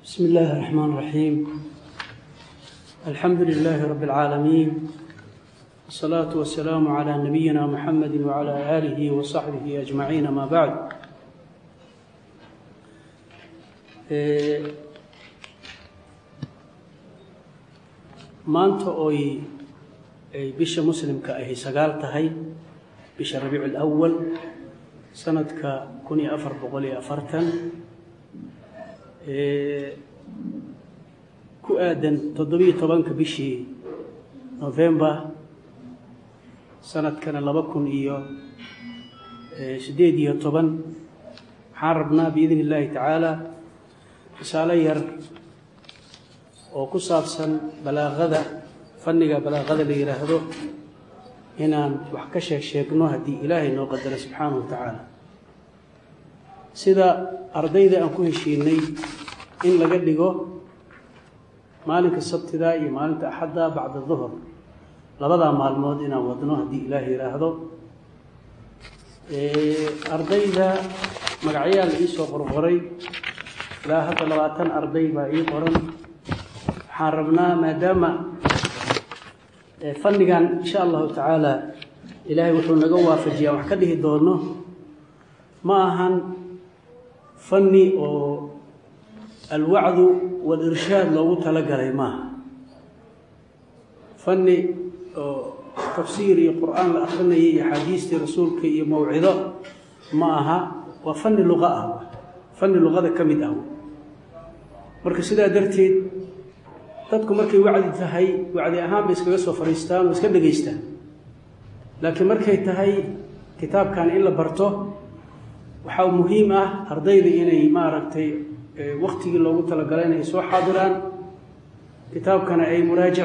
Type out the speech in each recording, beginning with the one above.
بسم الله الرحمن الرحيم. الحمد لله رب العالمين، والصلاة والسلام على نبينا محمد وعلى آله وصحبه أجمعين. ما بعد، maanta oy bisha muslimka ahi 9 tahay bisha Rabiicul Awwal sanadka 1440 ku aadan 17 bishii November sanadkana 2018 waxaan rabnaa biidin Ilaahi tacaala risaalo yar oo ku saabsan balaaqada, fanniga balaaqada la yiraahdo, inaan wax ka sheegno haddii Ilaahay noo qadaro subxaanahu wa tacaala. sida ardayda aan ku heshiinay in laga dhigo maalinka sabtida iyo maalinta axadda bacda duhur, labada maalmood inaan wadno haddii Ilaahay yiraahdo. ardayda magacyaal ii soo qorqoray ilaa hadda 20 arday baa ii qoran. waxaan rabnaa maadaama fannigan insha allahu tacaala ilaahay wuxuu naga waafajiyaa wax ka dhihi doono, ma ahan fanni oo alwacdu walirshaad loogu talagalay, maaha fanni oo tafsiir iyo qur'aan la akrinaya iyo axaadiistii rasuulka iyo mawcido ma aha. waa fanni luqa ah, fanni luqada ka mid ah. marka sidaa darteed dadku markay wacdi tahay wacdi ahaan bay iskaga soo fariistaan oo iska dhageystaan, laakiin markay tahay kitaabkan in la barto waxaa muhiim ah ardayda inay maaragtay waqtigii loogu talagalay inay soo xaadiraan, kitaabkana ay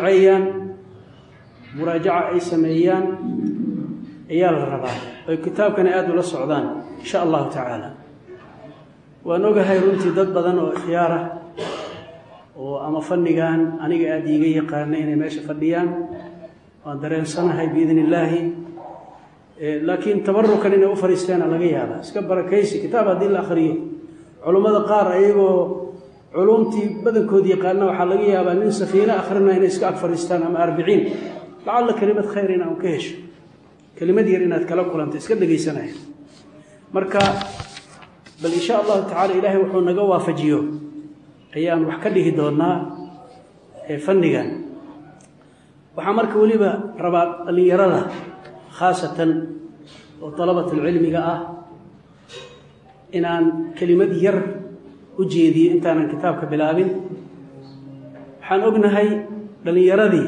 muraajaca ay sameeyaan ayaa la rabaa, ay kitaabkana aada ula socdaan insha allahu tacaala. waan ogahay runtii dad badan oo ikhyaar ah oo ama fannigan aniga aada iiga yaqaana inay meesha fadhiyaan, waan dareensanahay biidn illaahi. laakiin tabarukan inay u fariisteena laga yaabaa, iska barakaysi kitaab haddii la akhriyo. culummada qaar ayagoo culumtii badankood yaqaana waxaa laga yaabaa nin safiino akhrina inay iska ag fariistaan ama 40 lacalla kelimad khayr in aan ka hesho, kelimad yar inaad kala kulanta iska dhegaysanaya. marka bal insha allahu tacaala ilaahay wuxuu naga waafajiyo ayaan wax ka dhihi doonaa fannigan. waxaa marka weliba rabaa dhallinyarada khaasatan oo dalabatulcilmiga ah inaan kelimad yar u jeediyo intaanan kitaabka bilaabin. waxaan ognahay dhallinyaradii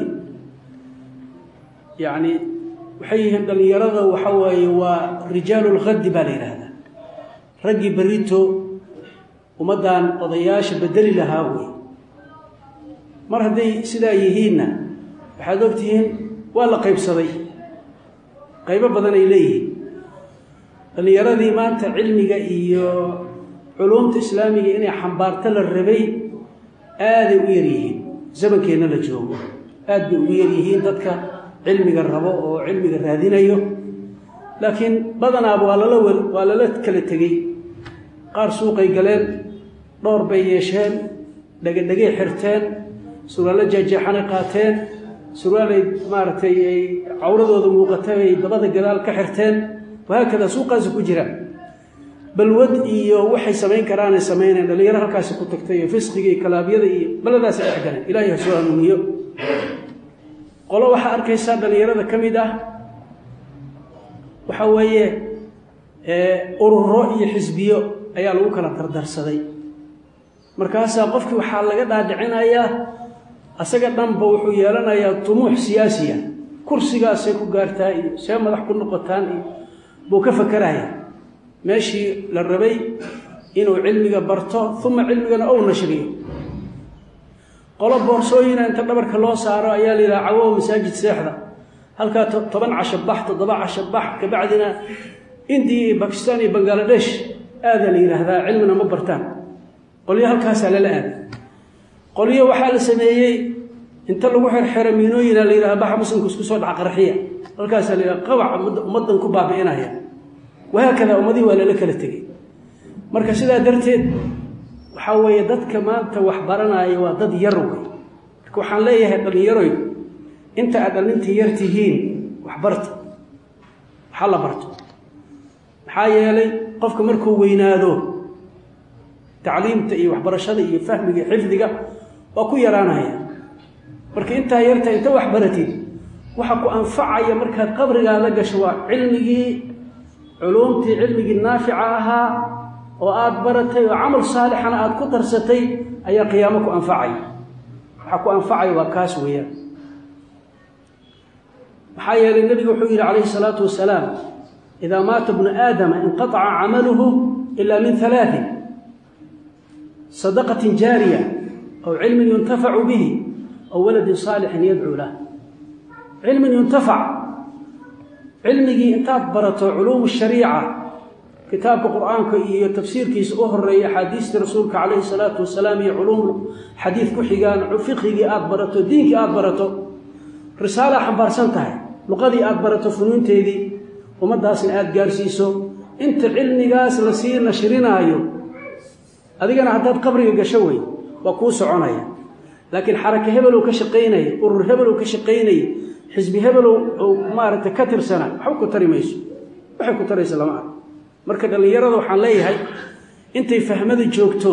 yacni waxay yihiin dhallinyarada waxa waaye waa rijaalulkhaddi baa la yidhaahdaa, raggii berrito ummaddan odayaasha bedeli lahaa wey. mar hadday sidaa yihiinna waxaad ogtihiin waa la qaybsaday, qaybo badan ay leeyihiin. dhallinyaradii maanta cilmiga iyo culuumta islaamiga inay xambaarto la rabay aaday u yaryihiin. zamankeenna la joogo aad bay ugu yaryihiin dadka cilmiga rabo oo cilmiga raadinayo, laakiin badanaaba waa lala kala tegey. qaar suuqay galeen, dhowr bay yeesheen, dhegedhegay xirteen, surwaalo jeexjeexanay qaateen, surwaalay maaragtay ay cawradooda muuqatay ay dabada gadaal ka xirteen, wahaakada suuqaasi ku jira. balwad iyo waxay samayn karaanay samayneen. dhallinyaro halkaasi ku tagtay iyo fisqiga iyo kalaabyada iyo baladaasi dhex galeen. ilaahay ha soo hanuuniyo. qolo waxaa arkaysaa dhallinyarada ka mid ah waxa weeye ururo iyo xisbiyo ayaa lagu kala dardarsaday. markaasaa qofkii waxaa laga dhaadhicinayaa asaga dhanba wuxuu yeelanayaa tumuux siyaasiya, kursigaasay ku gaartaa iyo see madax ku noqotaan iyo buu ka fakeraya meeshii la rabay inuu cilmiga barto uma cilmigana ou nashriyo. qolo boorsooyina inta dhabarka loo saaro ayaa la yidhaha cawow masaajid seexda, halkaa 10 casho bax 7 casho bax, kabacdina indiya iyo bakistan iyo bangaladesh aadaa la yidhaahdaa, cilmina ma bartaan. qolyo halkaasaa lala aaday. qolyo waxaa la sameeyey inta lagu xerxero miinooyina la yidhaha baxa muslimka isku soo dhaca qarxiya, halkaasaa la yidhaha qabac ummaddan ku baabi'inaya. wahaakada ummadihii waa lala kala tegey. marka sidaa darteed waxa weeye dadka maanta wax baranaya waa dad yar wey marka waxaan leeyahay dhalinyaroy inta aad dhalintii yar tihiin wax barta waxa la barto maxaa yeelay qofka markuu weynaado tacliimta iyo waxbarashada iyo fahmiga iyo xifdiga waa ku yaraanaya marka inta yarta inta wax baratid waxa ku anfacaya markaad qabrigaada gasho waa cilmigii culumtii cilmigii naafica ahaa oo aad baratay oo camal saalixana aad ku darsatay ayaa qiyaamo ku anfacay waxa ku anfacay waa kaas weeyaan maxaa yeelay nabiga wuxuu yidhi calayhi salaatu wasalaam idaa maata ibnu aadama inqataca camaluhu ila min halaatin sadaqatin jaariya aw cilmin yuntafacu bihi aw waladin saalixin yadcuu lah cilmin yuntafac cilmigii intaad barato culuum shariica kitaabka qur'aanka iyo tafsiirkiisa u horeeya xadiista rasuulka calayhi salaatu wasalaam iyo culuum xadiid ku xigaan fiqhigii aad barato diinkii aad barato risaala xambaarsan tahay luqadii aad barato funuunteedii ummadaasna aad gaarsiiso inta cilmigaas la sii nashrinaayo adigana haddaad qabriga gasho wey waa kuu soconaya laakiin xaraka hebelow ka shaqaynaya urur hebelow ka shaqaynaya xisbi hebelow oo maaragtay ka tirsana waxba ku tari mayso waxay ku taraysa lama arko marka dhallinyarada waxaan leeyahay intay fahmada joogto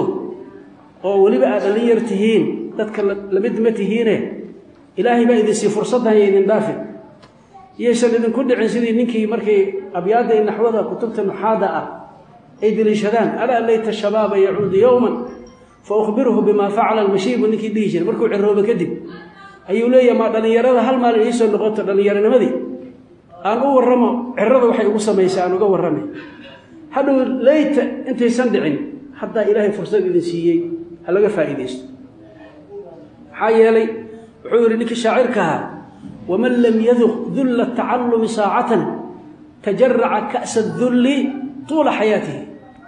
oo weliba aad dhallinyar tihiin dadka lamid ma tihiine ilaahay baa idin sii fursaddan iyo idin dhaafin iyaysan idinku dhicin sidii ninkii markay abyaadda iyo naxwada kutubta nuxaada ah ay deliishadaan alaa layta shabaaba yacuudu yowman fa ukhbiruhu bimaa facala almashiibu ninkii dhihi jiray markuu cirooba kadib ayuu leeyahay maa dhallinyarada hal maalin iisoo noqoto dhallinyaronimadii aan u warramo cirada waxay ugu samaysay aan uga warramay hadhow layta intaysan dhicin haddaa ilaahay fursad idin siiyey ha laga faa'iidaysto maxaa yeelay wuxuu yidhi ninkii shaacirka ahaa waman lam yaduq dulla tacallumi saacatan tajaraca ka'sa dulli tuula xayaatihi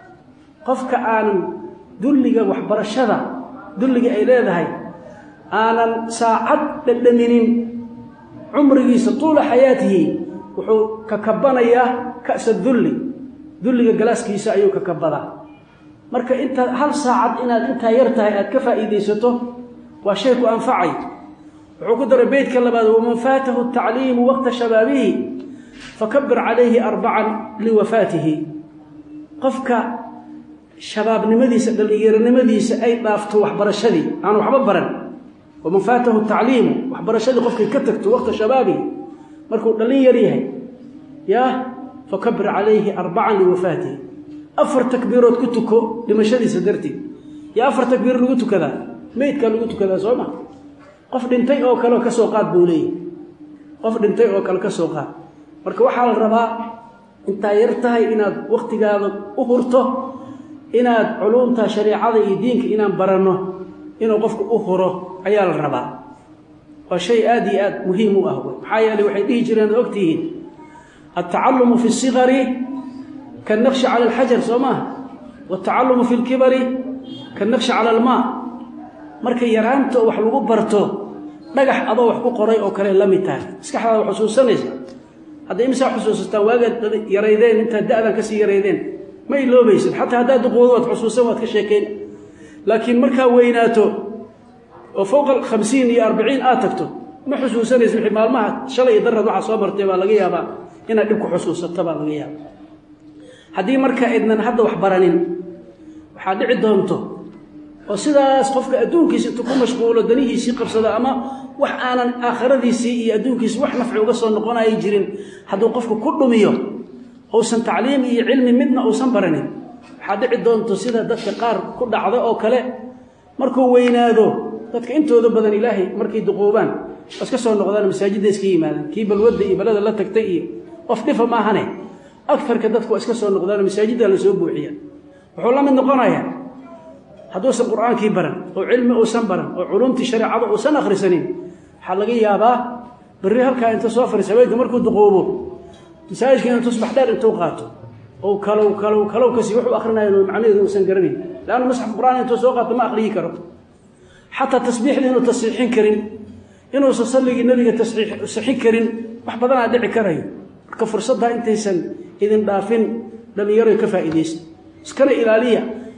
qofka aanan dulliga waxbarashada dulliga ay leedahay aanan saacad dhadhaminin cumrigiisa tuula xayaatihi wuxuu ka kabanayaa ka'sa dulliga galaaskiisa ayuu ka kabadaa marka inta hal saacad inaad intaa yar tahay aad ka faa'iidaysato waa shay ku anfacay wuxuu ku daray beydka labaad waman faatahu tacliimu waqta shabaabihi fakabir calayhi arbacan liwafaatihi qofka shabaabnimadiisa dhallinyaronimadiisa ay dhaafto waxbarashadii aan waxba baran waman faatahu tacliimu waxbarashadii qofkay ka tagto waqta shabaabihi markuu dhallin yar yahay yaa fakabir calayhi arbacan liwafaatihi 4 takbiirood ku tuko dhimashadiisa darteed yaa 4 takbiir lagu tukadaa meydka lagu tukadaa soo ma qof dhintay oo kale ka soo qaad buu leeyahay qof dhintay oo kale ka soo qaad marka waxaa la rabaa intaa yar tahay inaad waqtigaada u hurto inaad culuumta shariicada iyo diinka inaan baranno inuu qofku u huro ayaa la rabaa waa shay aad iyo aad muhiim u ah maxaa yeelay waxay dhihi jireen ogtihiin التعلم في الصغر كالنقش على الحجر سوما والتعلم في الكبر كالنقش على الماء markay yaraanto wax lagu barto dhagax adoo wax ku qoray oo kale la mid tahay iskaxda wax xusuusanaysa haddii imsa xusuustaan waaga yareydeen inta da'dan ka sii yareydeen ma iloobaysid hatta hadaa duqood waad xusuusan waad ka sheekeen laakiin marka weynaato oo fوق 50 iyo 40 aad tagto ma xusuusanaysid wixii maalmaha shalay darrad waxa soo martay baa laga yaabaa inaad dib ku xusuusato baa laga yaabaa haddii marka idnan hadda wax baranin waxa dhici doonto oo sidaas qofka adduunkiisa intuu ku mashquulo danihiisii qabsado ama wax aanan aakhiradiisii iyo adduunkiisa wax nafci uga soo noqonaya jirin hadduu qofku ku dhumiyo uusan tacliim iyo cilmi midna uusan baranin waxaa dhici doonto sida dadka qaar ku dhacda oo kale markuu weynaado dadka intooda badan ilaahay markay duqoobaan iska soo noqdaan masaajidda iska yimaadaan kii balwada iyo balada la tagtay iyo qof dhifa maahane akfarka dadku iska soo noqdaan masaajidda la soo buuxiya wuxuu la mid noqonayaa hadduusan qur'aankii baran oo cilmi uusan baran oo culumtii shariicada uusan akhrisanin waxaa laga yaabaa berri halkaa inta soo fariisa haweenka markuu duqoobo masaajidka inuu tusbax dheer intuu qaato oo kalow kasi wuxuu akhrinayo macnaheedu uusan garanayn laanna masxaf qur'aan intuu soo qaato ma akhriyi karo xataa tasbiixda inuu tasxiixin karin inuusan salligii nabiga tasxiixin karin wax badanaa dhici karayo marka fursadda intaysan idin dhaafin dhallinyaro ka faa'iidaysta iskana ilaaliya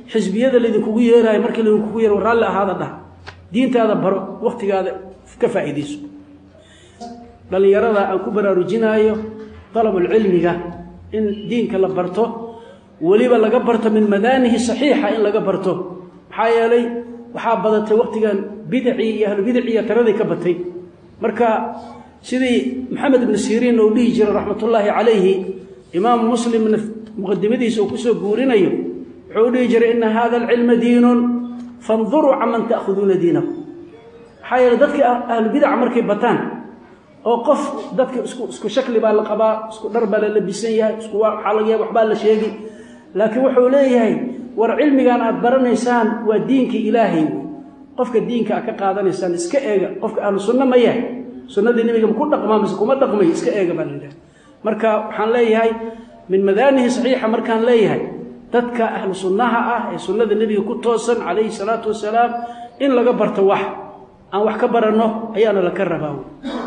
xisbiyada lidinku yeeray markii lidinku yeeray raalli ahaada dhah diintaada baro waqtigaada ka faa'iideyso dhalinyarada aan ku baraarujinaayo talabul cilmiga in diinka la barto waliba laga barto min madaanihi saxiixa in laga barto maxaa yeelay waxaa badatay waqtigan bidci iyo ahlu bidci taradii ka batay marka sidii maxamed ibn siiriin oo dhihi jiray raxmatullaahi calayhi imaam muslim muqaddimadiisa uu ku soo guurinayo wuxuu dhihi jiray inna hada alcilma diinun fanzuruu caman ta'khuduuna diinakum maxaa yeelay dadka ahlu bidca markay bataan oo qof dadka isku shakli baa la qabaa isku dhar baa la labisan yahay isku waxaa laga yaabaa waxbaa la sheegi laakiin wuxuu leeyahay war cilmigan aad baranaysaan waa diinkii ilaahay qofka diinka ka qaadanaysaan iska eega qofka ahlu sunna ma yahay sunnadii nabiga ku dhaqmaa mise kuma dhaqmay iska eega baa leeyahay marka waxaan leeyahay min madaanihi saxiixa markaan leeyahay dadka ahlu sunnaha ah ee sunnada nabiga ku toosan calayhi salaatu wasalaam in laga barto wax aan wax ka baranno ayaana la ka rabaa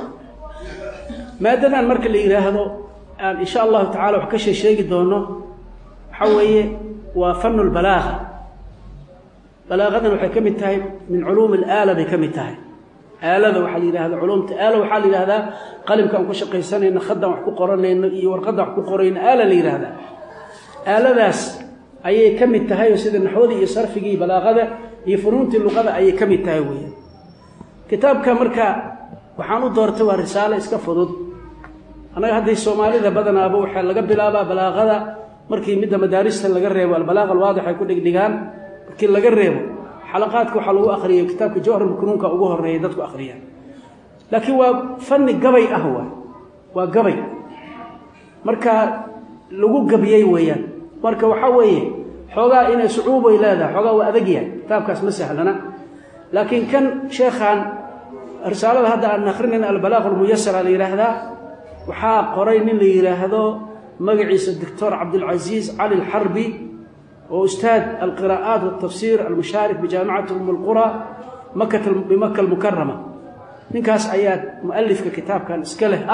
maadadan marka la yiraahdo aan insha Allah ta'ala wax ka sheegi doono waxa weeye waa fanul balagha balaghadan waxay kamid tahay min ulum al-ala bay kamid tahay aalada waxa la yiraahdo ulumta aala waxa la yiraahdaa qalimkan ku shaqaysanayna khadan wax ku qoranayna iyo warqada wax ku qorayna aala la yiraahdaa aaladaas ayay kamid tahay sida naxwada iyo sarfiga iyo balaghada iyo funuunta luqada ayay kamid tahay weeyaan kitaabka marka waxaan u doortay waa risaalo iska fudud anaga hadii Soomaalida badanaaba waxa laga bilaabaa balaghada markii midda madaarista laga reebo al-balagha al-waadih ay ku dhigdhigaan markii laga reebo xalaqaadka waxa lagu akhriyo kitaabka jawhar maknuunka ugu horeeyay dadku akhriyaan laakiin waa fanni gabay ah waa gabay marka lagu gabiyay weeyaan marka waxa weeye xogaa inay sucuubo leedahay xogaa waa adag yahay kitaabkaas ma sahlana laakiin kan sheekhan risaalada hadda aan akhrinayna al-balagha al-muyassar la yiraahdaa waxa qoray nin la yiraahdo magaciisa Dr. Abdul Aziz Ali Al-Harbi oo ustaad al-qiraa'at wa tafsir al-musharik bi jaamacati al-Qura Makkah al-Mukarrama ninkaas ayaa muallifka kitaabkan iska leh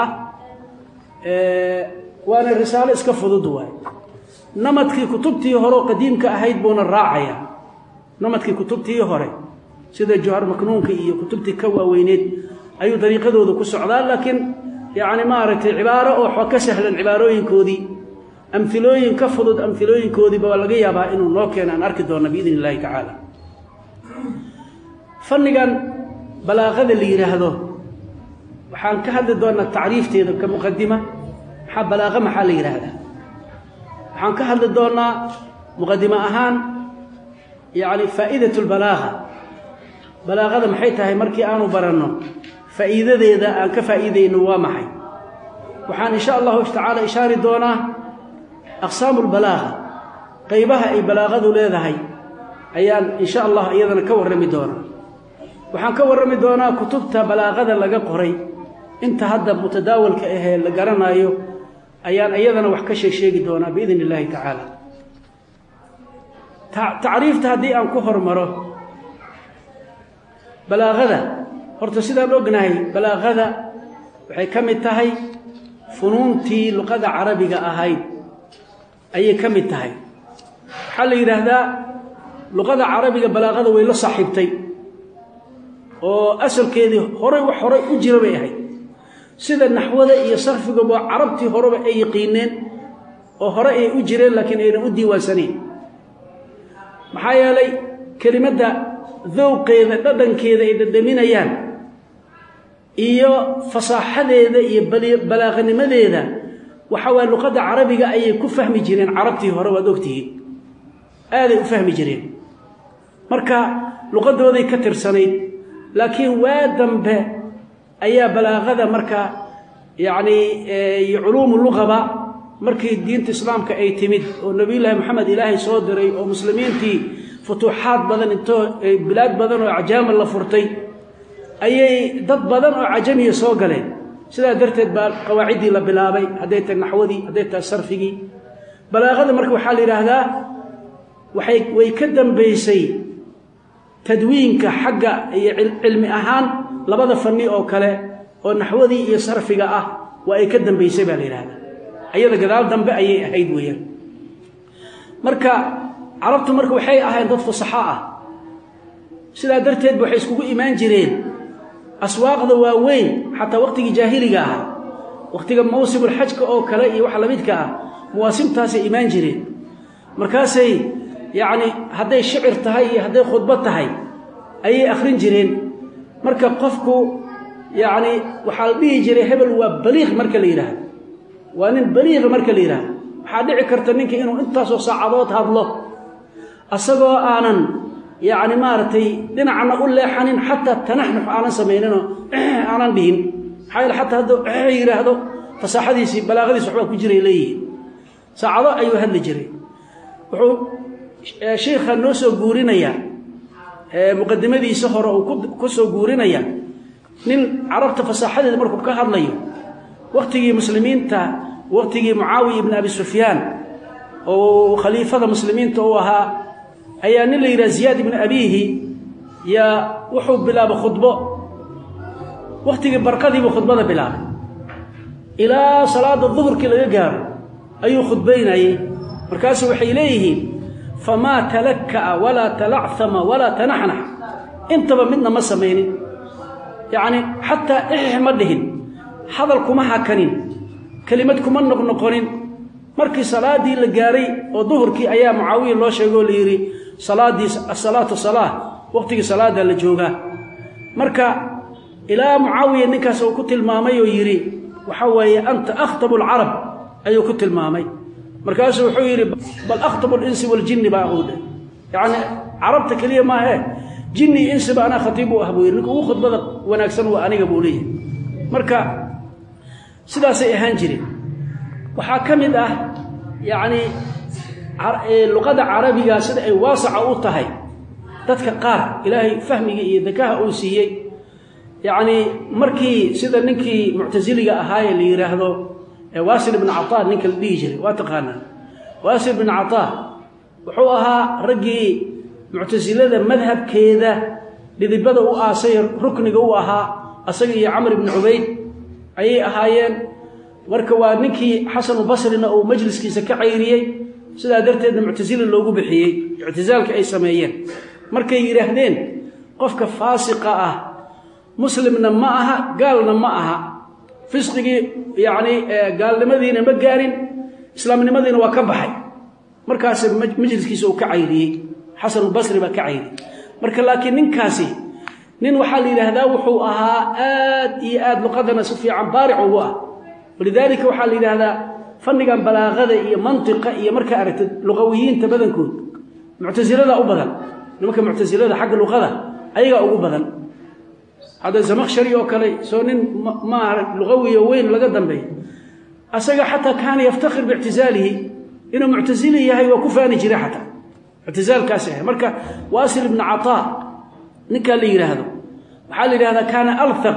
waana risaalo iska fudud waay namadkii kutubtii hore qadiimka ahayd boona raacaya namadkii kutubtii hore sida jawhar maknuunka iyo kutubtii ka waaweyneed ayuu dariiqadooda ku socdaan laakiin يعني ما أردت عبارة أو حكى سهلا عبارين كودي أمثلوين كفضت أمثلوين كودي بولقيا بها إنه نوكينا أن أركضنا بإذن الله تعالى فنقا بلاغذ اللي يرهده وحان كهد دون التعريف تيذا كمقدمة حاب بلاغة محال يرهده وحان كهد دون مقدمة أهان يعني فائدة البلاغة بلاغة محيطها هي مركي آنو برنو فائدة ذا أن كفائدة نوامحي وحان إن شاء الله تعالى إشارة دونا أقسام البلاغة قيبها أي بلاغة ذا هي أيان إن شاء الله أيضا كور رمي دونا وحان كور رمي دونا كتبتها بلاغة لقى قري انت هذا متداول كإيه لقرنا أيو أيان أيضا وحكش شيء دونا بإذن الله تعالى تعريف تهدي أن كفر مره بلاغة horta sida loo ognahay balaaqada waxay kamid tahay funuuntii luqada carabiga ahayd ayay kamid tahay waxa la yiraahdaa luqada carabiga balaaqada way la saaxiibtay oo asalkeedii hore u jira bay ahayd sida naxwada iyo sarfiga oo carabtii horeba ay yaqiineen oo hore ay u jireen laakiin ayna u diiwaansaneen maxaa yeelay kelimada ذوقeeda dhadhankeeda ay dhadhaminayaan iyo fasaaxadeeda iyo balaaqanimadeeda waxa waa luqada carabiga ay ku fahmi jireen carabtii hore waad ogtihiin aaday u fahmi jireen marka luqadooday ka tirsanayd laakiin waa dambe ayaa balaaqada marka yaani ulum lughaba markii diinta islaamka ay timid oo nabi maxamed ilaahay soo diray oo muslimiintii فتوحات بدن انتو بلاد بدن وعجام الله فرتي أي ضد بدن وعجمي سوق له سيدا درتت قواعدي لبلابي هديت النحودي هديت الصرفي بلاغة مركو حالي رهدا ويكدم بيسي تدوين كحق علم أهان لبدا فني أو كلا والنحودي يصرفي ويكدم بيسي بالي رهدا أيضا قدال دنب أي هيدوية مركا carabtu marka waxay ahayn dad fasaxa ah sida darteed waxay iskugu iimaan jireen aswaaqda waaweyn xataa waqtigii jaahiliga ah waqtiga mawsimul hajka oo kale iyo wax la midka ah muwaasimtaas ay iimaan jireen markaasay yaani haday shicir tahay iyo haday khudbad tahay ay akhrin jireen marka qofku yaani waxa la dhihi jiray hebel waa baliiq marka la yiraahdo waa nin baliiq marka la yiraahdo waxa dhici karta ninka inuu intaas oo saacadood hadlo asagoo aanan yaani maartay dhinacna u leexanin hatta tanaxnux aanan sameeyno aanan dhihin xayl hatta hado yiraahdo fasaxadiisi balaaqadiisi waxba ku jiray leeyahay saacado ayuu hadli jiray wuxuu sheekha noo soo guurinaya muqaddimadiisa hore uu ku soo guurinaya nin carabta fasaxadeed markuu ka hadlayo waqtigii muslimiinta waqtigii Muawiya ibn Abi Sufyan oo khaliifada muslimiinta oo ahaa ayaa nin la yiraahdo Ziyad ibn Abihi ya wuxuu bilaabay khudbo waqtigii barqadii buu khudbada bilaabay ila salaada dhuhrkii laga gaaro ayuu khudbaynayay markaas waxay leeyihiin fama talakka wala tal'thama wala tanahna intaba midna ma sameeynin yaani hatta ihmadihin hadal kuma hakanin kalimad kuma noqonin markii salaadii la gaaray oo dhuhrkii ayaa Muawiya loo sheegay oo leeyiri salaadii as-salatu salah waqtigii salaada la jooga marka ila Muawiya ninkaas uu ku tilmaamay oo yiri waxa weeye anta akhtabul arab ayuu ku tilmaamay markaas wuxuu yiri bal akhtabul insi wal jinni ba'ud yaani arabta kaliya ma aha jinni insi ba ana khatibu ahbu yiri uu khudbada wanaagsan waa aniga buu leeyahay marka sidaas ay ahaan jireen waxa kamid ah yaani luqada carabiga sida ay waasaca u tahay dadka qaar ilaahay fahmiga iyo dakaha uu siiyay yaani markii sida ninkii mu'taziliga ahaa ee la yiraahdo Wasil ibn Ata ninka la dhigi jiray waa taqaana Wasil ibn Ata wuxuu ahaa ragii mu'tazilada madhabkeeda didibada u aasay rukniga u ahaa asaga iyo Amr ibn Ubayd ayay ahaayeen marka waa ninkii Hasan al-Basrina oo majliskiisa ka cayriyay sida darteed mu'tazila loogu bixiyay i'tizaalka ay sameeyeen markay yiraahdeen qofka faasiqa ah muslimna ma aha gaalna ma aha fisqigi yaani gaalnimadiina ma gaarin islaamnimadiina waa ka baxay markaas majliskiisa uu ka cayriyay Hasan al-Basri ba ka cayriyay marka laakiin ninkaasi nin waxa la yiraahdaa wuxuu ahaa aad iyo aad luqadana si fiican baaric ugu ah walidaalika waxa la yiraahdaa fannigan balaaqada iyo mantiqa iyo marka aragtid luqawiyiinta badankood mu'tazilada u badan nimanka mu'tazilada xagga luqada ayaga ugu badan hada Zamakhshari oo kale soo nin ma luqawiyo weyn laga dambeey asaga hatta kaan yaftakhir bi'tizalihi inuu mu'tazili yahay waa ku faani jiray hatta i'tizaalkaas marka Wasil ibn Ata ninka la yiraahdo waxa la yiraahdaa kana althaq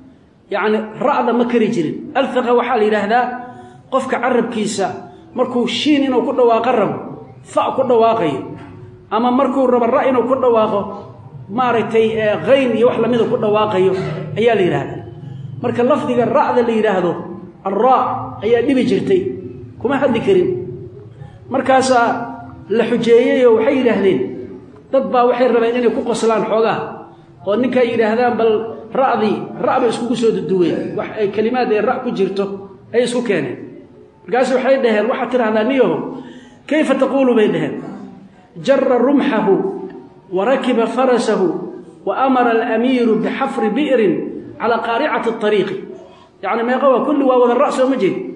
yaani raada ma kari jirin althaq waxa la yiraahdaa qofka carabkiisa markuu shiin inuu ku dhawaaqo rabo fa ku dhawaaqayo ama markuu rabo ra inuu ku dhawaaqo maartay qayn iyo wax lamid ku dhawaaqayo ayaa la yiraahdaa marka lafdiga raada la yiraahdo ar-ra ayaa dhibi jirtay kuma hadli karin markaas la xujeeyay waxay yiraahdeen dad baa waxay rabeen inay ku qoslaan xoogaa oo ninka yiraahdaan bal ra'ba isku soo duduween wax ay kalimaad ay ra ku jirto ay isku keeneen markaas waxay dhaheen waxa tiraahdaa niyo kayfa taqulu bay dhaheen jarra rumhahu wa rakiba farasahu wa amara al-amir bihafr bi'r ala qari'ati at-tariq yani ma qawa kullu wa wada ra's ma jid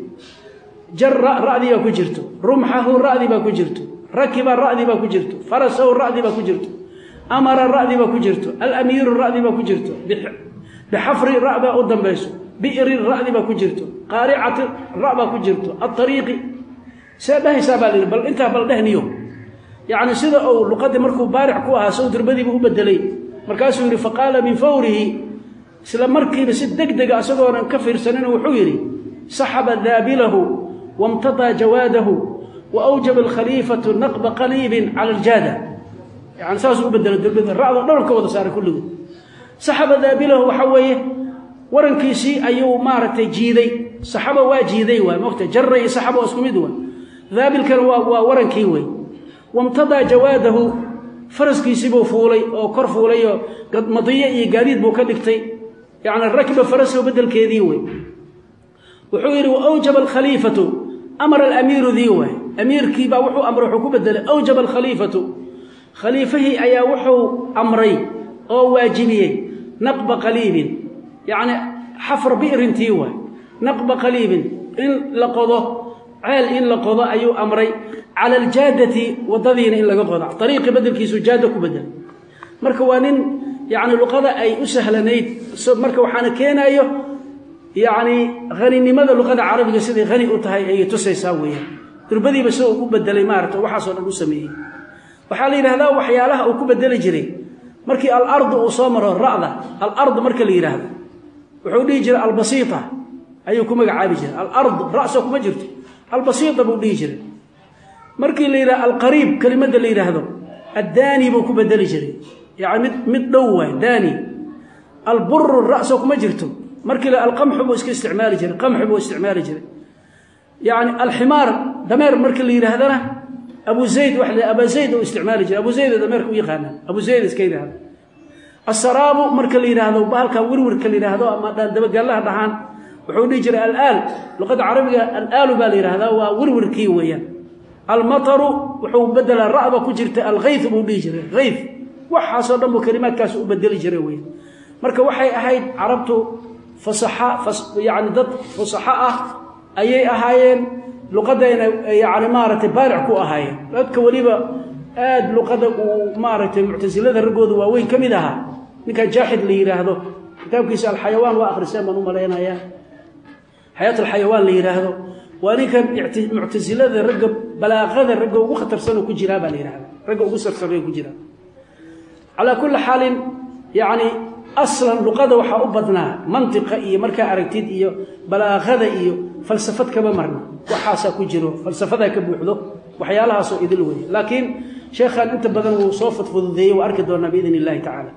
jarra ra'di ku jirto rumhahu ra'di ba ku jirto rakiba ra'di ba ku jirto farasahu ra'di ba ku jirto amara ra'di ba ku jirto al-amir ra'di ba ku jirto bihafr ra'ba u dambayso bi'r ra'di ba ku jirto qari'ati ra'ba ku jirto at-tariq sabaha sabal bal inta bal dhahniyo يعني سيده او لقد markuu baaric ku aha soo dirbadiiba u bedelay markaasuu yiri faqala min fawrihi isla markiiba si degdeg ah asagoo aan ka fiirsanin wuxuu yiri sahaba dhabilahu wamtada jawadahu wa awjaba al-khalifatu naqb qalib ala al-jada يعني saas u bedelay dirbada raacdo dhulka wada saaray kulligu sahaba dhabilahu waxa weeye warankiisi ayuu maartay jiiday sahaba waa jiiday waa moqta jarray sahaba isku mid waa dhabilkan waa warankii way wamtada jawadahu faraskiisiibuu fuulay oo kor fuulay oo madiyo iyo gaadiid buu ka dhigtay yani rakba farasu bedelkeedii way wuxuu yiri awjaba al-khalifatu amara al-amiru diwa amirkii baa wuxuu amray wuxuu ku bedelay awjaba al-khalifatu khalifahi ayaa wuxuu amray oo waajibiyay naqba qalibin yani xafr bi'rin tiwa naqba qalibin in laqado عيل إن لقضاء أيو أمري على الجادة وضذين إن لقضاء طريق بدل كيسو جادة كبدل مركوانين يعني لقضاء أي أسهل نيد مركو حانا كينا أيو يعني غني لماذا لقضاء عربي سيدي غني أطهي أي تسي ساوية تربدي بسوء كبدل إمارة وحصل أبو سميه وحالي هذا وحيالها أو كبدل جري مركي الأرض أصامر الرعدة الأرض مركي اللي هذا وحولي جري البسيطة أيكم عابي جري الأرض رأسكم جرتي البسيطة بوديجري مركي ليرا القريب كلمة ليرا هذا الداني بوكو بدل جري يعني متدوه داني البر الرأس وكما جرتم مركي القمح بو استعمال جري قمح بو استعمال جري يعني الحمار دمير مركي ليرا هذا أبو زيد وحده أبا زيد واستعمال جري أبو زيد دمير ويقانا أبو زيد اسكيد هذا السراب مركي ليرا هذا وبالك ورور كليرا هذا ما دبق الله دحان وحولي جرى الآل لقد عربية الآل باليرا هذا وورور كيويا المطر وحو بدل الرعبة كجرت الغيث بولي جرى غيث وحاصل دمو كلمات كاسو بدل جرى ويا مركا وحي أهيد عربته فصحاء يعني ضد فصحاء أي أهايين لقد يعني مارة بارعكو أهايين لقد وليبا آد لقد مارة معتزلة الرقود ووين كمدها نكا جاحد ليرا هذا كتاب كيس الحيوان وآخر السنة منهم لينا يا حياة الحيوان اللي يراهدو واني كان معتزلة الرقب بلاغة الرقب وخطر سنة كجرابة اللي يراهدو رقب وقصر سنة كجرابة على كل حال يعني أصلا لقادة وحا أبضنا منطقة إيه مركا أركتيد إيه بلاغة إيه فلسفة كما مرنا وحاسا كجرو فلسفة كبوحدو وحيالها سوء إذلوه لكن شيخان أنت بدن وصوفة فضذيه وأركدونا بإذن الله تعالى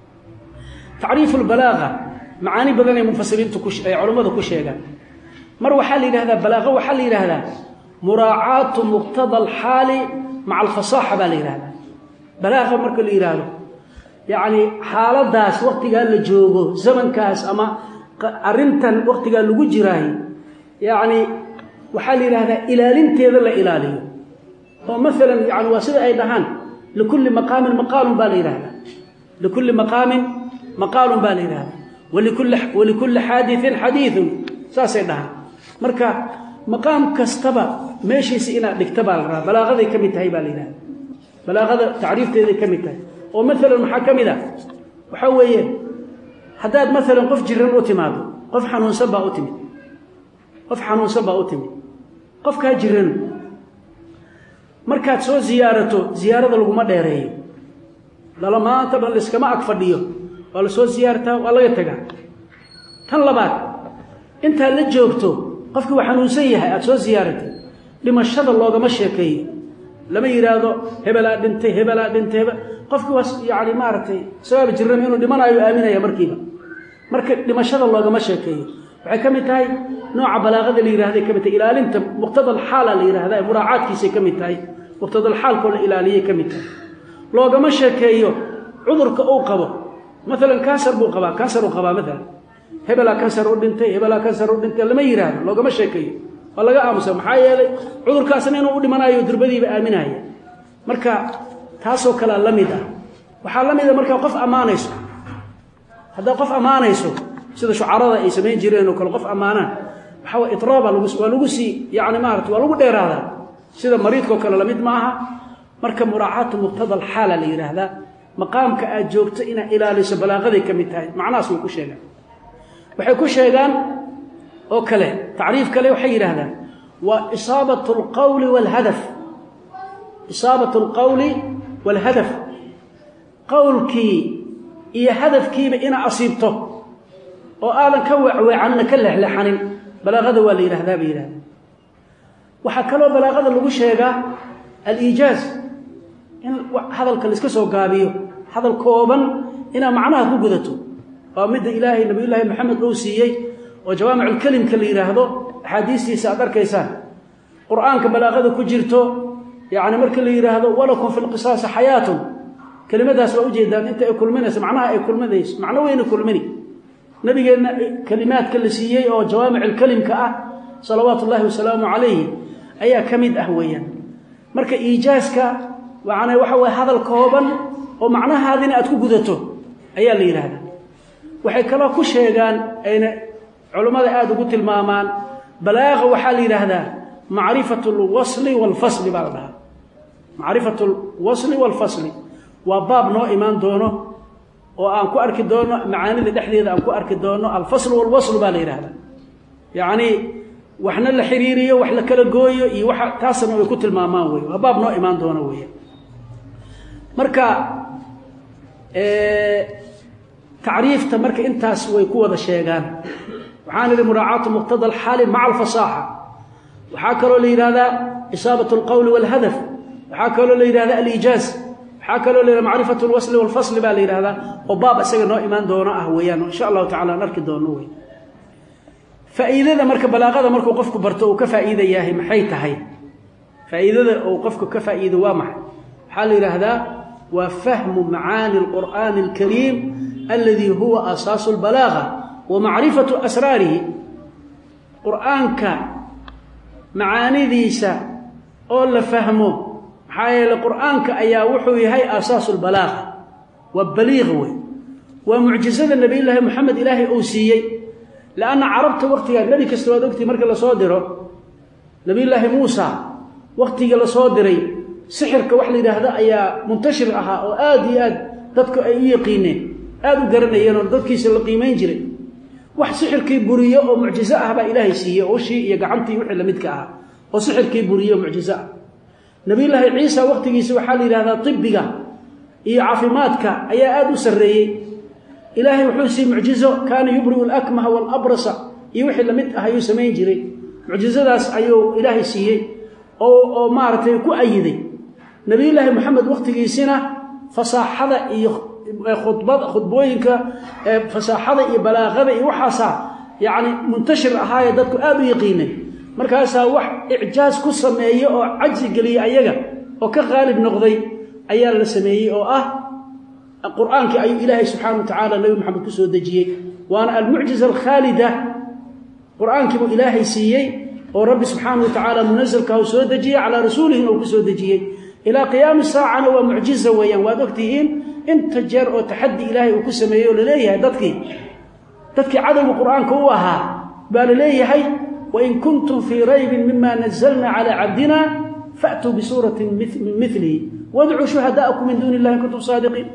تعريف البلاغة معاني بدن منفصلين علماء كشيغا مر وحال هذا بلاغه وحال هذا مراعاة مقتضى الحال مع الفصاحة بالإرادة بلاغه مرك الإرادة يعني حالة داس وقت قال لجوجو زمن كاس أما أرنتن وقت قال لوجراي يعني وحال هذا إلى لنت يذل إلى ومثلا يعني واسدة أي دهان لكل مقام مقال بالإرادة لكل مقام مقال بالإرادة ولكل حادث حديث ساسيدها marka maqaam kastaba meeshiisa ina dhigtaba la balaaqada kamid tahay balina balaaqada taariifteeda kamid tahay oo mesela waxa kamida waxa weeye hadaad mesela qof jiran oo timaado qof xanuunsan baa u timid qof ka jiran markaad soo ziyaarada laguma dheereeyo dalamaanta bal iskama ag fadhiyo wala soo ziyaarta wala laga tagaa tan labaad inta la joogto qofkii waxa xanuunsan yahay aad soo ziyaaratay dhimashada loogama sheekeeyo lama yiraahdo hebela dhintay qofkii was yaani maartay sabab jirran inuu dhimanayo aaminaya marka dhimashada loogama sheekeeyo waxay kamid tahay nooca balaaqada la yiraahdo kamid tahay ilaalinta muqtada alxaala la yiraahdo muraacaadkiisa kamid tahay muqtada alxaalka la ilaaliyo kamid tahay loogama sheekeeyo cudurka uu qabo مثلا كانسر بو قبا مثلا هبلا كانسر ودنتي lama yiraahdo loogama sheekeeyo waa laga aamusa maxaa yeelay cudurkaasna inuu u dhimanayo dirbadiiba aaminaya marka taasoo kala lamid ah waxa lamid ah marka qof amaanayso hada qof amaanayso sida shucarada ay sameeyeen jireen oo kale qof amaanaan waxa waa itraaba lagu si yaani maartay waa lagu dheeraada sida mariidka kale lamid maaha marka muraacaatu muqtada alxaala la yiraahdo maqaamka aad joogto ina ilaaliso balaaqada kamid tahay macnaas way ku sheegaan waxay ku sheegaan oo kale taariif kale waxay yiraahdaan wa isabatu alqawl wal hadaf qawlki iyo hadafkiiba ina asiibto oo aadan ka wacwacan ka leexleexanin balaaqada waa la yiraahdaa bayiraan waxa kale oo balaaqada lagu sheegaa al-ijaaz in hadalka la iska soo gaabiyo hadal kooban ina macnaha ku gudato oo mid ilaahay nabi ilaahay maxamed oo siiyay oo jawaamic kalimka la yiraahdo hadiisiisa aad arkaysaan quraanka balaaqada ku jirto يعني marka la yiraahdo walakum fil qisas hayatun kelimadaas waa u jeedaan inta ay kulminayso macnaha ay kulminayso macna weyn kulmini nabigeena kalimaadka la siiyay oo jawaamic kalimka ah salawaatullaahi wa salaamu alayhi ayaa kamid ah weeyaan marka iijaaska waxa way hadal kooban oo macnahaadina aad ku gudato ayaa la yiraahdaa waxay kala ku sheegaan ayna culimada aad ugu tilmaamaan balaaqa waxa la yiraahdaa macrifatul wasli wal fasli baa macrifatul wasli wal fasli wa baab noo iman doono oo aan ku arki doono macaanida dhexdeeda aan ku arki doono al fasl wal wasl baa la yiraahdaa yaani waxna la xiriiriyo wax la kala gooyo iyo waxa taasna way ku tilmaamaan way waa baab noo iman doono way marka taariifta marka intaas way ku wada sheegaan waxaan ila muraacaatu muqtada al hal ma'a al fasaha waxa kale la yiraahdaa isabatu al qawl wal hadaf waxa kale la yiraahdaa al ijaz waxa kale la yiraahdaa macrifatu al wasl wal fasl baa la yiraahdaa oo baab isaga noo iman doono ah weeyaan insha Allah ta'ala narki doono way faa'iidada marka balaaqada markuu qofku barto uu ka faa'iidayahay maxay tahay faa'iidada uu qofku ka faa'iido waa maxay waxa la yiraahdaa wa fahmu maani al-Qur'an al-Karim alladhi huwa asas al-balagha wa ma'rifatu asrarihi Qur'anka macaanidiisa oo la fahmo maxay Qur'anka ayaa wuxuu yahay asas al-balagha wa baligh wa mu'jizada nabi ilaahi Muhammad ilaahi oo siiyay لأن عربت وقتها النبي كستواد وقتي مركز لصادره نبي الله موسى وقتي لصادري سحر كوحل هذا أيا منتشر أها أو آدي ضدك أي يقينين آدو قرنيين ضدك يسلقيمين جري واحد سحر كيبورية أو معجزة بقى إلهي سيئة أو شيء يقعنتي وحل مدكها وسحر كيبورية ومعجزة نبي الله عيسى وقتي يسوي حالي هذا طبك إيه عافماتك أيا آدو سرية إلهي وحوسي معجزة كان يبرئ الأكمه والأبرص يوحي لمدها يسمين جري معجزة داس أيو إلهي سيئي أو مارتي كو أيدي نبي الله محمد وقت جيسنا فصاحة خطبوينك فصاحة بلاغة وحاسة يعني منتشر أهاية دادك آدو يقيني مركاسا وح إعجاز كسمية أو عجز قلي أيها وكغالب نغضي أيها لسمية أو القرآن كأي إلهي سبحانه وتعالى نبي محمد كسو دجيه وأنا المعجزة الخالدة قرآن كم إلهي سيئي ورب سبحانه وتعالى منزل كسو دجيه على رسوله أو كسو دجيه إلى قيام الساعة ومعجزة ويان وادكتهين انت جر أو تحدي إلهي وكسميه ولليه تدكي عدم القرآن كوها بالليه هي وإن كنتم في ريب مما نزلنا على عبدنا فأتوا بسورة من مثله وادعوا شهداءكم من دون الله إن كنتم صادقين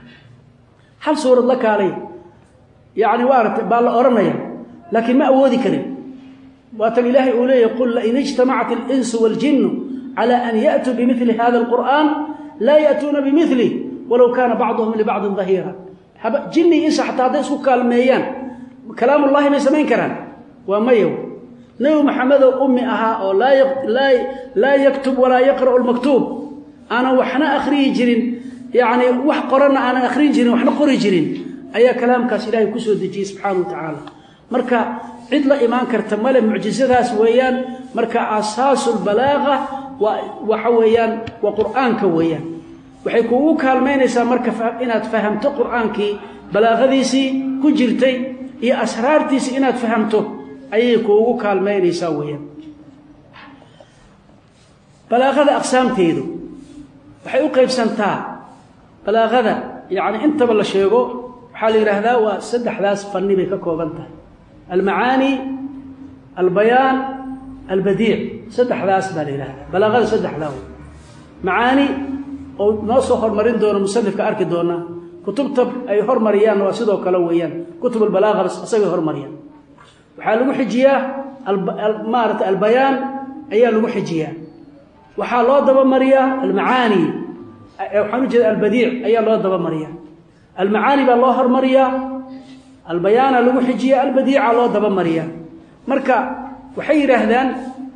هل سورة لك عليه يعني وارد بالأرمية لكن ما أودي كريم وأتى الإله أولي يقول لئن اجتمعت الإنس والجن على أن يأتوا بمثل هذا القرآن لا يأتون بمثله ولو كان بعضهم لبعض ظهيرا جني إنس حتى هذا يسوك كالميان كلام الله ما يسمين كران وميو نبي محمد أمي أها أو لا يكتب ولا يقرأ المكتوب أنا وحنا أخري جرين يعني وح قرنا أنا أخري جرين وحنا قري جرين أي كلام كاس إلهي كسود دجي سبحانه وتعالى مركا عدل إيمان كرتمال معجزة سويان مركا أساس البلاغة وحويان وقرآن كويان وحيكون كالمين يسا مركا إنا تفهمت قرآنك بلاغة ديسي كجرتي إي أسرار ديسي إنا تفهمته أي كوكو كالمين يساويان بلاغة أقسام تيدو waxay u qaybsantaa balaaqada yaani inta bal sheego waxa la yiraahdaa waa saddexdaas fanni bay ka kooban tahay al-maani al-bayan al-badi' saddexdaas baa la yiraahdaa balaaqada saddexdaas maani oo noo soo hormarin doono musannifka arki doona kutubta ay hormariyaan waa sidoo kale weeyaan kutub al-balagha asaga hormariyaan waxa lagu xijiyaa al-maarata al-bayan ayaa lagu xijiyaa waxa loo daba mariyaa al-maani waxaan jeedaa al-badi' ayaa loo daba mariyaa al-maani baa loo hormariyaa al-bayan lagu xijiyaa al-badi'a loo daba mariyaa marka waxay yiraahdaan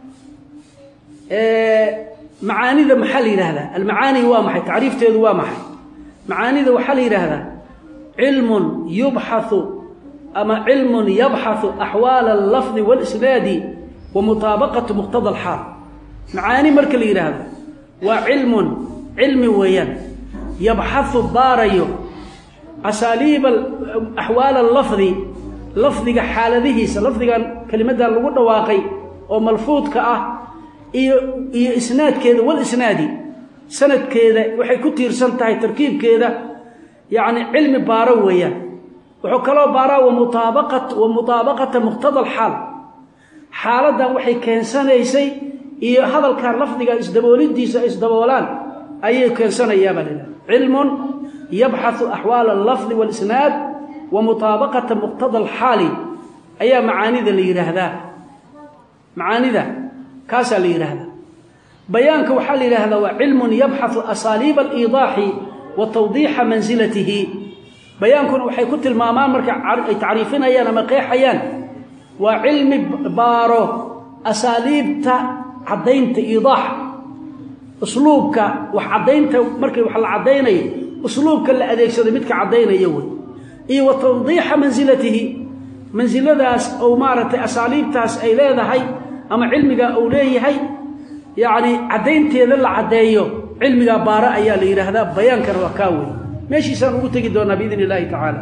macaanida maxaa la yiraahdaa al-maani waa maxay taariifteedu waa maxay macaanida waxa la yiraahdaa ilmun yubhathu ama ilmun yabhathu ahwal al-lafz wal-isnad wa mutabaqatu muqtada al-hal macaani marka la yiraahdo وعلم ويان يبحث باريو أساليب أحوال لفظ حالته لفظ كلمة لغو دواقي وملفوظ كأه iyo isnaadkeeda wal isnaadi sanadkeeda waxay ku tiirsan tahay tarkiibkeeda yaani cilmi baaro weeyaan wuxuu kala baaraa mutabaqata muqtada al-hal xaaladan waxay keensanaysay iyo hadalka lafdiga isdaboolidiisa isdaboolaan ayay keensanayaan cilmun yabhathu ahwal al-lafz wal isnad wa mutabaqata muqtada al-hal ayaa macaanida la yiraahdaa macaanida كاسا ليرهذا بيانك وحال ليرهذا وعلم يبحث أساليب الإيضاح وتوضيح منزلته بيانك وحي كنت المامان مركع تعريفين أيانا مقيح أيان وعلم بارو أساليب عدينت إيضاح أسلوبك وحدينت مركع وحال عديني أسلوبك اللي أديك سدمتك عديني يوي وتوضيح منزلة داس أو مارة أساليب تاس أي لا هاي أما علمك أوليه هاي يعني عدينتي ذل عدايو علمك بارا أيا ليرى هذا بيان كان وكاوي ماشي سنقول تجدون بإذن الله تعالى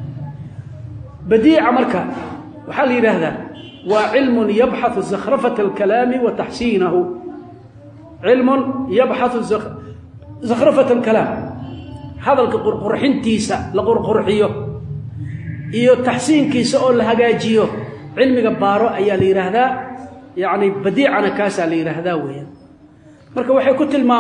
بديع مركا وحال ليرى هذا وعلم يبحث زخرفة الكلام وتحسينه علم يبحث زخرفة الكلام هذا القرحين تيسا لقرحيه إيو تحسين كيسا أول هجاجيو علمك بارا أيا ليرى هذا يعني بديعنا كاسا ليرهدا ويا marka waxay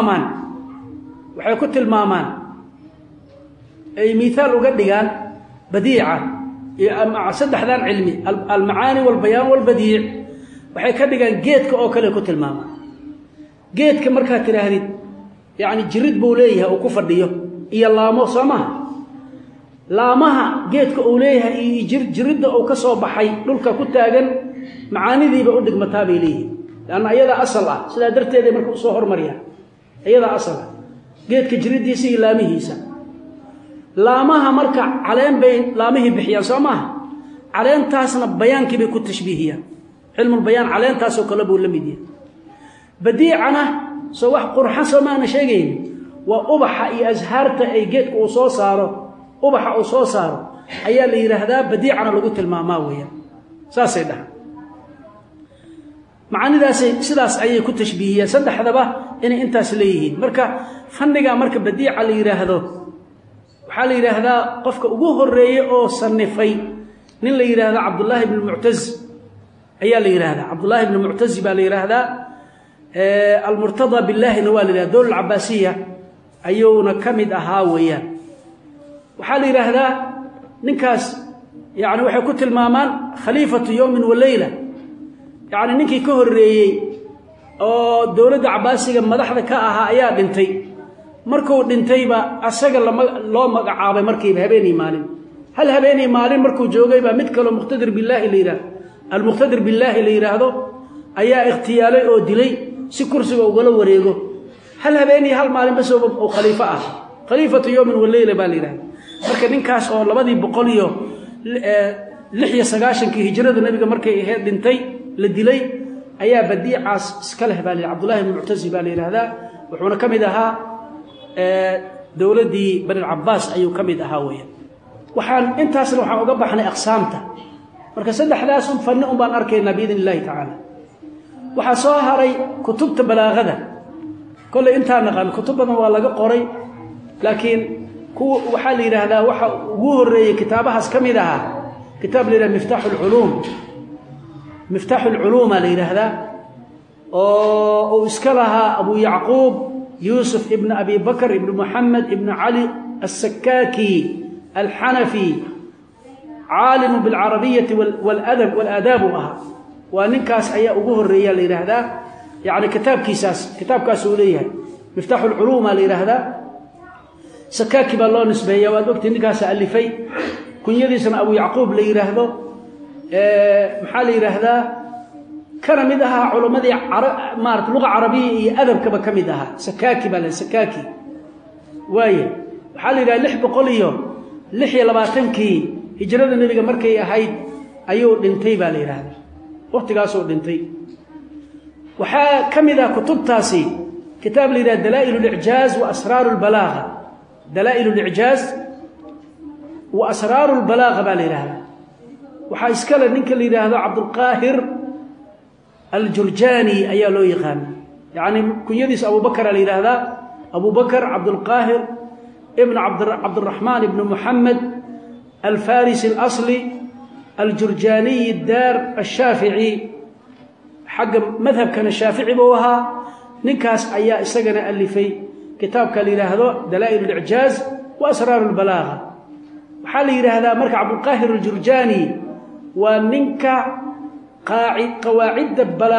ku tilmaamaan ay miithal uga dhigaan badiica ama saddexdan cilmi al-maani wal bayan wal badi' waxay ka dhigaan geedka oo kale ku tilmaamaan geedka marka tiraahdid yani jirid buu leeyahay oo ku fadhiyo iyo laamo laamaha geedka uu leeyahay iyo jiridda oo ka soo baxay dhulka ku taagan معانيدي بقول لك متابي ليه لأن أيضا أصلا سلا درت هذا مركو صهر مريا أيضا أصلا جيت كجريدي سي لامه سا لامها مركع علين بين لامه بحيا سماه علين تاسنا بيان كي بيكون تشبيهيا علم البيان علين تاسو كلبه لميديا بديعنا سواح قرحة سمانا شيئين وأبح أزهارت أي جيت وصوصاره أبح وصوصاره أيا اللي يرهدا بديعنا لقيت الماماوية ساسيدها معانيداس sidaas ayay ku tashbiihiyeen saddexdaba in intaas leeyihiin marka fanniga marka badiica la yiraahdo waxa la yiraahdaa qofka ugu horeeyay oo sanifay nin la yiraahdo Abdullah ibn Mu'taz ayaa la yiraahdaa Abdullah ibn Mu'taz baa la yiraahdaa al-murtada billahi nawalida dawla al-abbasiyya ayuuna kamid ahaa weeyaan waxa la yiraahdaa ninkaas yaani waxay ku tilmaamaan khaliifatu yawmin wa layla يعني نينكي كهريي oo dawladda Cabbaasiga madaxda ka ahaa ayaa dhintay markuu dhintayba asaga loo magacaabay markii habeenii maalin markuu joogayba mid kale muqtadir billahi leeyahay al-muqtadir billahi leeyahay ayaa ikhtiyaalay oo dilay si kursiga uga la wareego habeenii maalin bas oo khaliifa ah khaliifatu yawmin wa layla baa leeyahay marka ninkaas oo 296 hijrada nabiga markay ahayd dhintay la dilay ayaa badiicaas iska leh baa Abdullah ibn Mu'taz baa leeyahay wuxuuna kamid ahaa dawladii Bani Abbas ayuu kamid ahaa weeyaan waxaan intaasna waxaan uga baxnay aqsaamta marka saddexdaas fanni baan arkaynaa biidinillah ta'ala waxa soo haray kutubta balaagada kulli inta naqan kutubadan waa laga qoray laakiin waxa la yiraahdaa waxa ugu horeeyay kitaabahaas kamid ahaa kitaab leeyahay مفتاح العلوم اللي هذا أو اسكلها أبو يعقوب يوسف ابن أبي بكر ابن محمد ابن علي السكاكي الحنفي عالم بالعربية والأدب والآداب ونكاس أي أبوه الرجال اللي هذا يعني كتاب كاسولية مفتاح العلوم اللي هذا سكاكي بالله نسبية وقت نكاس ألفي كن يدرسنا أبو يعقوب اللي هذا محل يرهدا كرمدها علماء مارت لغة عربية أدب كمدها سكاكي سكاكي واي محل يرهدا لح بقوليه لحية لباتنكي هجرة النبي مركي هاي أيو دنتي باليرهدا وقت قاسو دنتي وحا كمدا كتب تاسي كتاب لي دلائل الإعجاز وأسرار البلاغة دلائل الإعجاز وأسرار البلاغة بالي لها وحايسكال نينك اللي هذا عبد القاهر الجرجاني أيا لو يقان يعني كن يديس أبو بكر اللي هذا أبو بكر عبد القاهر ابن عبد الرحمن ابن محمد الفارسي الأصلي الجرجاني الدار الشافعي حق مذهب كان الشافعي بوها نكاس أيا إسجنا ألفي كتاب كالي هذا دلائل الإعجاز وأسرار البلاغة وحالي هذا مركع عبد القاهر الجرجاني وننكا قواعد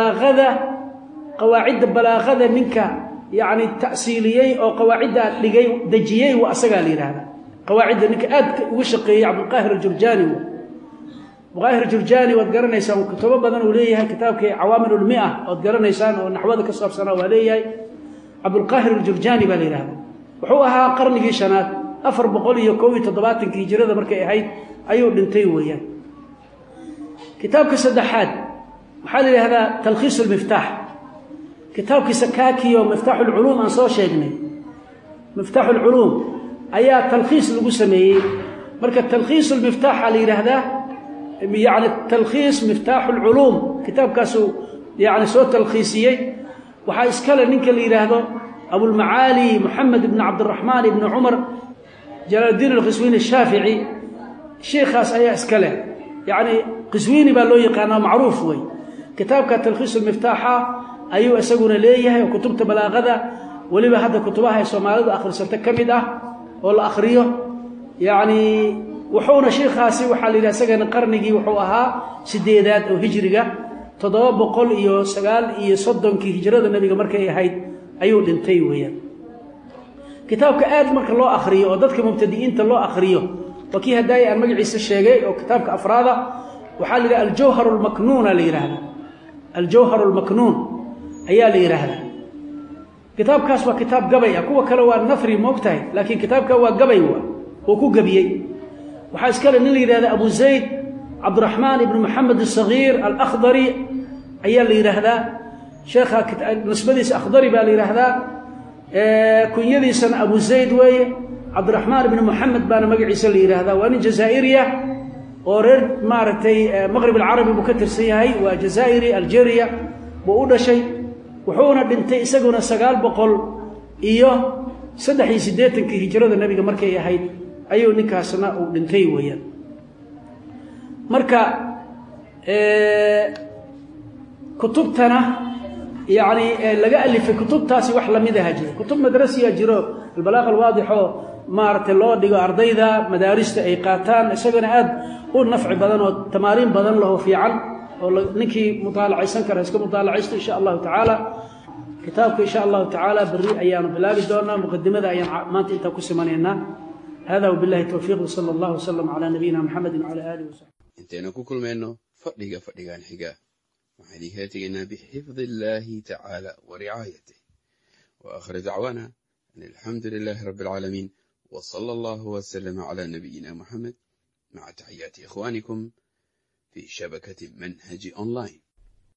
البلاغة ننكا يعني التأصيلية أو قواعد دجية وأسجال هذا قواعد ننكا وشقي عبد القاهر الجرجاني مغاهر جرجاني وتقرن يسان كتب بدن وليه كتابك عوامل المئة وتقرن يسان ونحوذ كسر سنة وليه عبد القاهر الجرجاني بالإله وحوها قرن شنات أفر بقولي يكوي تضبات كي جرد مركي هاي أيو بنتي وياه كتابك سدحات وحال هذا تلخيص المفتاح كتابك سكاكي ومفتاح العلوم أنصار شيخني مفتاح العلوم أيا تلخيص القسمي مركة تلخيص المفتاح على هذا يعني التلخيص مفتاح العلوم كتاب كاسو يعني صوت تلخيصية وحايسكال نينك اللي هذا أبو المعالي محمد بن عبد الرحمن بن عمر جلال الدين القزويني الشافعي شيخ خاص أي اسكاله يعني قزويني بالله يقانا معروف وي كتاب كتلخيص المفتاحة أيوة أسقون ليه وكتبت بلاغة ولما هذا كتبها الصومالي آخر سنة كمدة ولا آخريه يعني وحونا شيخ خاصي وحال إلى سجن قرنجي وحوها سديدات أو هجرة تضرب بقول إيو سجال إيو صدق كي هجرة النبي مركي هيد أيو دنتي ويا كتاب كأد مرك الله آخريه وضدك مبتدئين الله آخريه وكي هدايا المجلس الشيعي أو كتاب كأفرادة وحال إلى الجوهر المكنون ليرهنا الجوهر المكنون أيا ليرهنا كتاب كاسوا كتاب قبي أكو كلوا النثري مبتهي لكن كتاب كوا قبي وكو قبيي وحاسكال نلي هذا أبو زيد عبد الرحمن بن محمد الصغير الأخضري أيا اللي هذا شيخ نسبة أخضري بالي هذا كن يدي سن أبو زيد وي عبد الرحمن بن محمد بن مقعيس اللي هذا وأنا جزائرية ورد مارتي مغرب العربي مكتر سيهاي وجزائري الجيريا بقول شيء وحونا بنتي سجون سجال بقول إياه سدحي سديتن كي هجرة النبي مركي هاي أيو نكاسنا ودنتي ويا مركا كتبتنا يعني لقى اللي في كتب تاسي وحلا مذا هجري كتب مدرسية جرو البلاغة الواضحة مارت الله ديقو أرضيدا مدارس إيقاتان سجن عاد والنفع بدن والتمارين بدن له في عن نكي مطالعة سنكر هسكو مطالعة إن شاء الله تعالى كتابك إن شاء الله تعالى بري أيام بلاغي دورنا مقدمة أيام ما أنت كسمانينا هذا وبالله التوفيق وصلى الله وسلم على نبينا محمد وعلى آله وصحبه انتنا كل منه فدقان حقا وحديثاتنا بحفظ الله تعالى ورعايته وآخر دعوانا أن الحمد لله رب العالمين وصلى الله وسلم على نبينا محمد مع تحيات إخوانكم في شبكة منهج أونلاين.